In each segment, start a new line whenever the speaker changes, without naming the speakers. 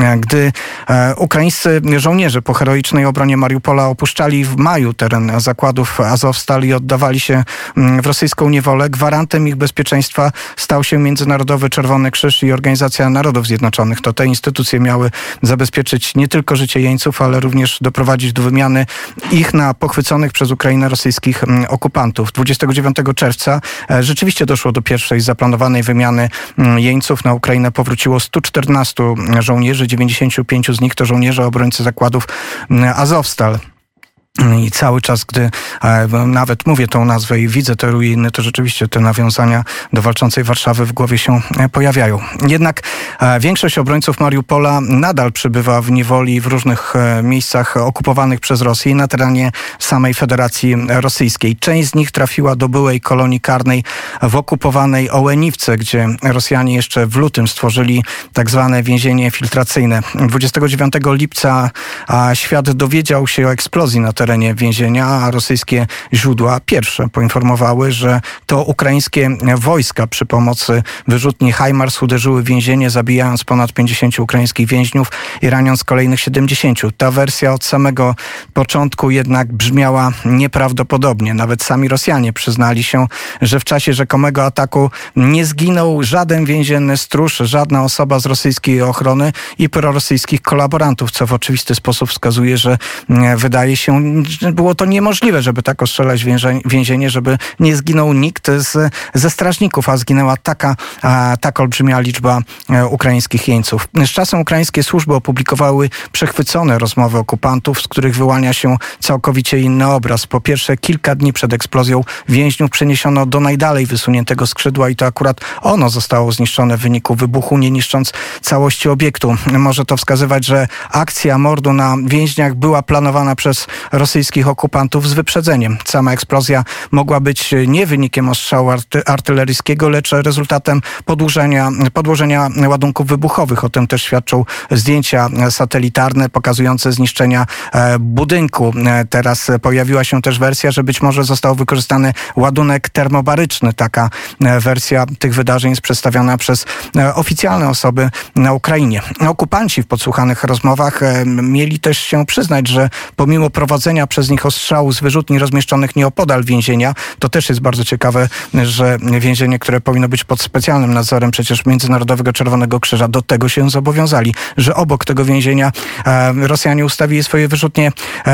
Gdy ukraińscy żołnierze po heroicznej obronie Mariupola opuszczali w maju teren zakładów Azowstal i oddawali się w rosyjską niewolę, gwarantem ich bezpieczeństwa stał się Międzynarodowy Czerwony Krzyż i Organizacja Narodów Zjednoczonych. To te instytucje miały zabezpieczyć nie tylko życie jeńców, ale również doprowadzić do wymiany ich na pochwyconych przez Ukrainę rosyjskich okupantów. 29 czerwca rzeczywiście doszło do pierwszej zaplanowanej wymiany jeńców. Na Ukrainę powróciło 114 żołnierzy, 95 z nich to żołnierze obrońcy zakładów Azowstal. I cały czas, gdy nawet mówię tą nazwę i widzę te ruiny, to rzeczywiście te nawiązania do walczącej Warszawy w głowie się pojawiają. Jednak większość obrońców Mariupola nadal przebywa w niewoli w różnych miejscach okupowanych przez Rosję i na terenie samej Federacji Rosyjskiej. Część z nich trafiła do byłej kolonii karnej w okupowanej Ołeniwce, gdzie Rosjanie jeszcze w lutym stworzyli tak zwane więzienie filtracyjne. 29 lipca świat dowiedział się o eksplozji na terenie więzienia, a rosyjskie źródła pierwsze poinformowały, że to ukraińskie wojska przy pomocy wyrzutni HIMARS uderzyły w więzienie, zabijając ponad 50 ukraińskich więźniów i raniąc kolejnych 70. Ta wersja od samego początku jednak brzmiała nieprawdopodobnie. Nawet sami Rosjanie przyznali się, że w czasie rzekomego ataku nie zginął żaden więzienny stróż, żadna osoba z rosyjskiej ochrony i prorosyjskich kolaborantów, co w oczywisty sposób wskazuje, że wydaje się, było to niemożliwe, żeby tak ostrzelać więzienie, żeby nie zginął nikt ze strażników, a zginęła taka olbrzymia liczba ukraińskich jeńców. Z czasem ukraińskie służby opublikowały przechwycone rozmowy okupantów, z których wyłania się całkowicie inny obraz. Po pierwsze, kilka dni przed eksplozją więźniów przeniesiono do najdalej wysuniętego skrzydła i to akurat ono zostało zniszczone w wyniku wybuchu, nie niszcząc całości obiektu. Może to wskazywać, że akcja mordu na więźniach była planowana przez rosyjskich okupantów z wyprzedzeniem. Sama eksplozja mogła być nie wynikiem ostrzału artyleryjskiego, lecz rezultatem podłożenia ładunków wybuchowych. O tym też świadczą zdjęcia satelitarne pokazujące zniszczenia budynku. Teraz pojawiła się też wersja, że być może został wykorzystany ładunek termobaryczny. Taka wersja tych wydarzeń jest przedstawiana przez oficjalne osoby na Ukrainie. Okupanci w podsłuchanych rozmowach mieli też się przyznać, że pomimo prowadzenia przez nich ostrzału z wyrzutni rozmieszczonych nieopodal więzienia, to też jest bardzo ciekawe, że więzienie, które powinno być pod specjalnym nadzorem przecież Międzynarodowego Czerwonego Krzyża, do tego się zobowiązali, że obok tego więzienia Rosjanie ustawili swoje wyrzutnie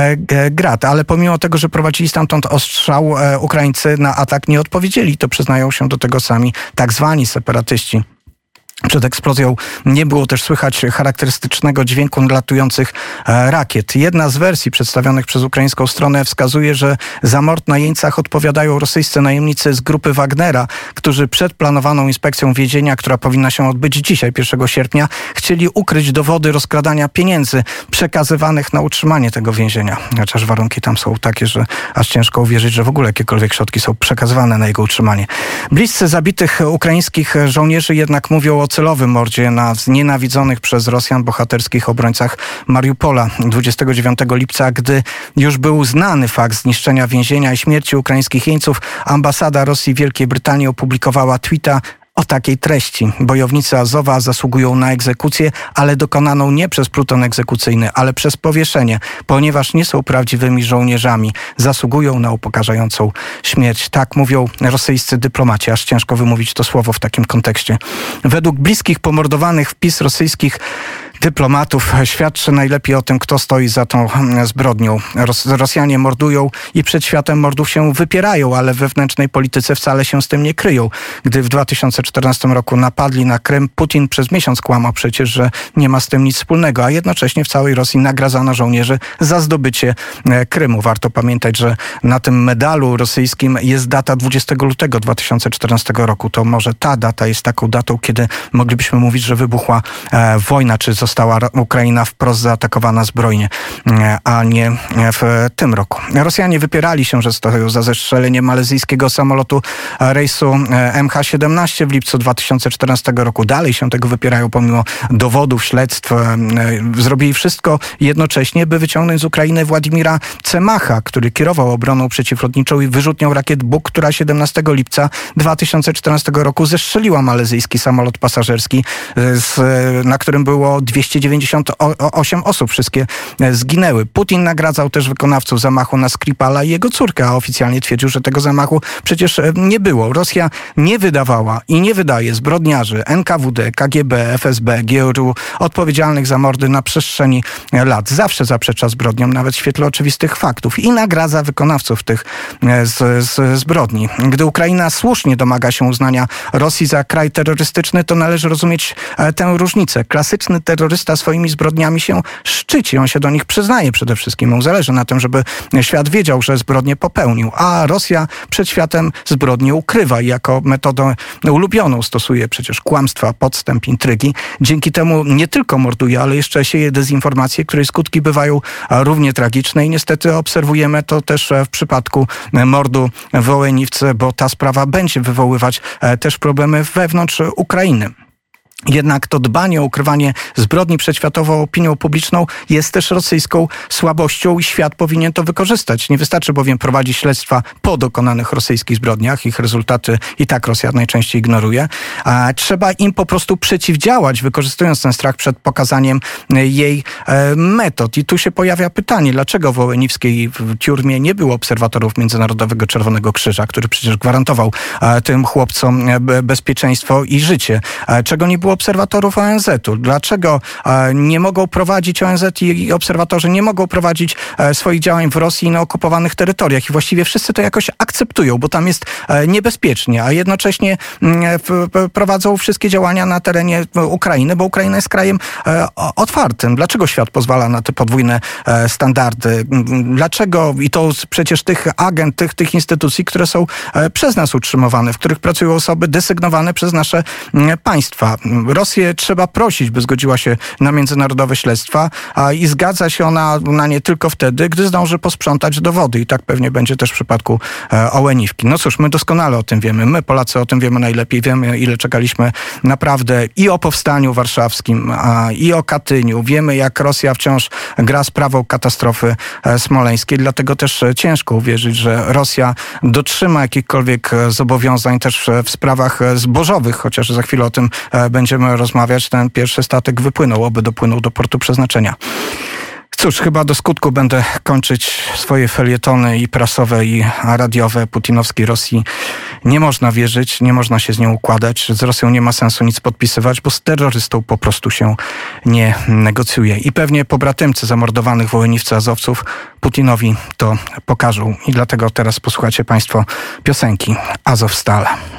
Grad, ale pomimo tego, że prowadzili stamtąd ostrzał, Ukraińcy na atak nie odpowiedzieli. To przyznają się do tego sami tak zwani separatyści. Przed eksplozją nie było też słychać charakterystycznego dźwięku nadlatujących rakiet. Jedna z wersji przedstawionych przez ukraińską stronę wskazuje, że za mord na jeńcach odpowiadają rosyjscy najemnicy z grupy Wagnera, którzy przed planowaną inspekcją więzienia, która powinna się odbyć dzisiaj, 1 sierpnia, chcieli ukryć dowody rozkradania pieniędzy przekazywanych na utrzymanie tego więzienia. Chociaż warunki tam są takie, że aż ciężko uwierzyć, że w ogóle jakiekolwiek środki są przekazywane na jego utrzymanie. Bliscy zabitych ukraińskich żołnierzy jednak mówią o celowym mordzie na znienawidzonych przez Rosjan bohaterskich obrońcach Mariupola 29 lipca, gdy już był znany fakt zniszczenia więzienia i śmierci ukraińskich jeńców, ambasada Rosji w Wielkiej Brytanii opublikowała tweeta o takiej treści. Bojownicy Azowa zasługują na egzekucję, ale dokonaną nie przez pluton egzekucyjny, ale przez powieszenie, ponieważ nie są prawdziwymi żołnierzami. Zasługują na upokarzającą śmierć. Tak mówią rosyjscy dyplomaci. Aż ciężko wymówić to słowo w takim kontekście. Według bliskich pomordowanych wpis rosyjskich dyplomatów świadczy najlepiej o tym, kto stoi za tą zbrodnią. Rosjanie mordują i przed światem mordów się wypierają, ale w wewnętrznej polityce wcale się z tym nie kryją. Gdy w 2014 roku napadli na Krym, Putin przez miesiąc kłamał przecież, że nie ma z tym nic wspólnego, a jednocześnie w całej Rosji nagradzano żołnierzy za zdobycie Krymu. Warto pamiętać, że na tym medalu rosyjskim jest data 20 lutego 2014 roku. To może ta data jest taką datą, kiedy moglibyśmy mówić, że wybuchła wojna, czy została Ukraina wprost zaatakowana zbrojnie, a nie w tym roku. Rosjanie wypierali się, że stoją za zestrzeleniem malezyjskiego samolotu rejsu MH17 w lipcu 2014 roku. Dalej się tego wypierają pomimo dowodów, śledztw. Zrobili wszystko jednocześnie, by wyciągnąć z Ukrainy Władimira Cemacha, który kierował obroną przeciwlotniczą i wyrzutnią rakiet Buk, która 17 lipca 2014 roku zestrzeliła malezyjski samolot pasażerski, na którym było 200 298 osób, wszystkie zginęły. Putin nagradzał też wykonawców zamachu na Skripala i jego córkę, a oficjalnie twierdził, że tego zamachu przecież nie było. Rosja nie wydawała i nie wydaje zbrodniarzy NKWD, KGB, FSB, GRU odpowiedzialnych za mordy na przestrzeni lat. Zawsze zaprzecza zbrodniom, nawet w świetle oczywistych faktów i nagradza wykonawców tych zbrodni. Gdy Ukraina słusznie domaga się uznania Rosji za kraj terrorystyczny, to należy rozumieć tę różnicę. Klasyczny terrorysta swoimi zbrodniami się szczyci. On się do nich przyznaje przede wszystkim. Mu zależy na tym, żeby świat wiedział, że zbrodnię popełnił. A Rosja przed światem zbrodnię ukrywa i jako metodę ulubioną stosuje przecież kłamstwa, podstęp, intrygi. Dzięki temu nie tylko morduje, ale jeszcze sieje dezinformacje, której skutki bywają równie tragiczne i niestety obserwujemy to też w przypadku mordu w Wołyniwce, bo ta sprawa będzie wywoływać też problemy wewnątrz Ukrainy. Jednak to dbanie o ukrywanie zbrodni przed światową opinią publiczną jest też rosyjską słabością i świat powinien to wykorzystać. Nie wystarczy bowiem prowadzić śledztwa po dokonanych rosyjskich zbrodniach. Ich rezultaty i tak Rosja najczęściej ignoruje. Trzeba im po prostu przeciwdziałać, wykorzystując ten strach przed pokazaniem jej metod. I tu się pojawia pytanie, dlaczego w wołyniwskiej tюрmie nie było obserwatorów Międzynarodowego Czerwonego Krzyża, który przecież gwarantował tym chłopcom bezpieczeństwo i życie. Czego nie było obserwatorów ONZ-u? Dlaczego nie mogą prowadzić ONZ i obserwatorzy nie mogą prowadzić swoich działań w Rosji i na okupowanych terytoriach? I właściwie wszyscy to jakoś akceptują, bo tam jest niebezpiecznie, a jednocześnie prowadzą wszystkie działania na terenie Ukrainy, bo Ukraina jest krajem otwartym. Dlaczego świat pozwala na te podwójne standardy? Dlaczego? I to przecież tych agent, tych instytucji, które są przez nas utrzymywane, w których pracują osoby desygnowane przez nasze państwa. Rosję trzeba prosić, by zgodziła się na międzynarodowe śledztwa i zgadza się ona na nie tylko wtedy, gdy zdąży posprzątać dowody. I tak pewnie będzie też w przypadku Ołeniwki. No cóż, my doskonale o tym wiemy. My, Polacy, o tym wiemy najlepiej. Wiemy, ile czekaliśmy naprawdę i o powstaniu warszawskim, i o Katyniu. Wiemy, jak Rosja wciąż gra sprawą katastrofy smoleńskiej. Dlatego też ciężko uwierzyć, że Rosja dotrzyma jakichkolwiek zobowiązań też w sprawach zbożowych, chociaż za chwilę o tym będziemy rozmawiać. Ten pierwszy statek wypłynął, oby dopłynął do portu przeznaczenia. Cóż, chyba do skutku będę kończyć swoje felietony i prasowe, i radiowe putinowskiej Rosji. Nie można wierzyć, nie można się z nią układać. Z Rosją nie ma sensu nic podpisywać, bo z terrorystą po prostu się nie negocjuje. I pewnie pobratymcy zamordowanych w Wołyniwce azowców Putinowi to pokażą. I dlatego teraz posłuchacie Państwo piosenki Azovstal.